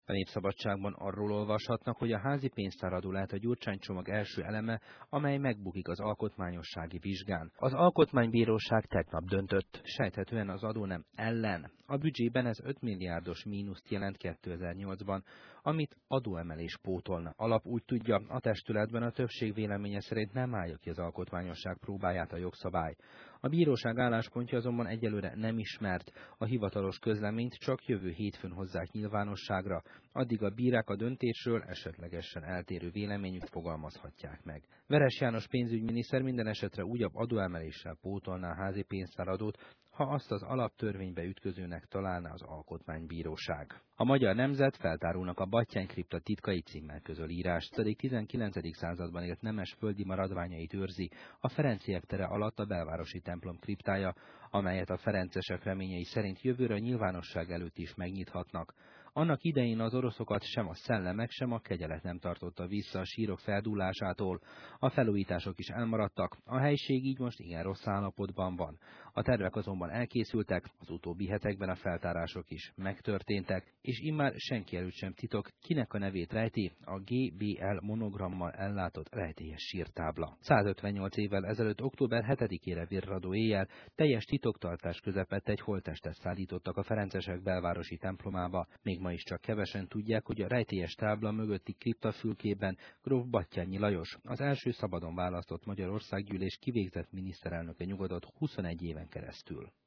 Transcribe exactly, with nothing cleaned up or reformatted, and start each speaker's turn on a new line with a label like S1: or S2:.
S1: A Népszabadságban arról olvashatnak, hogy a házi pénztáradó lehet a Gyurcsány-csomag első eleme, amely megbukik az alkotmányossági vizsgán. Az alkotmánybíróság tegnap döntött, sejthetően az adónem ellen. A büdzsében ez öt milliárdos mínuszt jelent kétezer-nyolcban, amit adóemelés pótolna. Alap úgy tudja, a testületben a többség véleménye szerint nem állja ki az alkotmányosság próbáját a jogszabály. A bíróság álláspontja azonban egyelőre nem ismert, a hivatalos közleményt csak jövő hétfőn hozzák nyilvánosságra, addig a bírák a döntésről esetlegesen eltérő véleményük fogalmazhatják meg. Veres János pénzügyminiszter minden esetre újabb adóemeléssel pótolná a házi pénztáradót, ha azt az alaptörvénybe ütközőnek találná az alkotmánybíróság. A Magyar Nemzet feltárulnak a Batthyány-kripta titkai címmel közöl írást. A tizenkilencedik században élt nemes földi maradványait őrzi a Ferenciek tere alatt a belvárosi templom kriptája, amelyet a ferencesek reményei szerint jövőre a nyilvánosság előtt is megnyithatnak. Annak idején az oroszokat sem a szellemek, sem a kegyelet nem tartotta vissza a sírok feldúlásától. A felújítások is elmaradtak, a helység így most igen rossz állapotban van. A tervek azonban elkészültek, az utóbbi hetekben a feltárások is megtörténtek, és immár senki előtt sem titok, kinek a nevét rejti a gé bé el monogrammal ellátott rejtélyes sírtábla. százötvennyolc évvel ezelőtt október hetedikére virradó éjjel teljes titoktartás közepette egy holttestet szállítottak a ferencesek belvárosi templomába. Még ma is csak kevesen tudják, hogy a rejtélyes tábla mögötti kriptafülkében gróf Batthyány Lajos, az első szabadon választott Magyarországgyűlés kivégzett miniszterelnöke nyugodott huszonegy éven keresztül.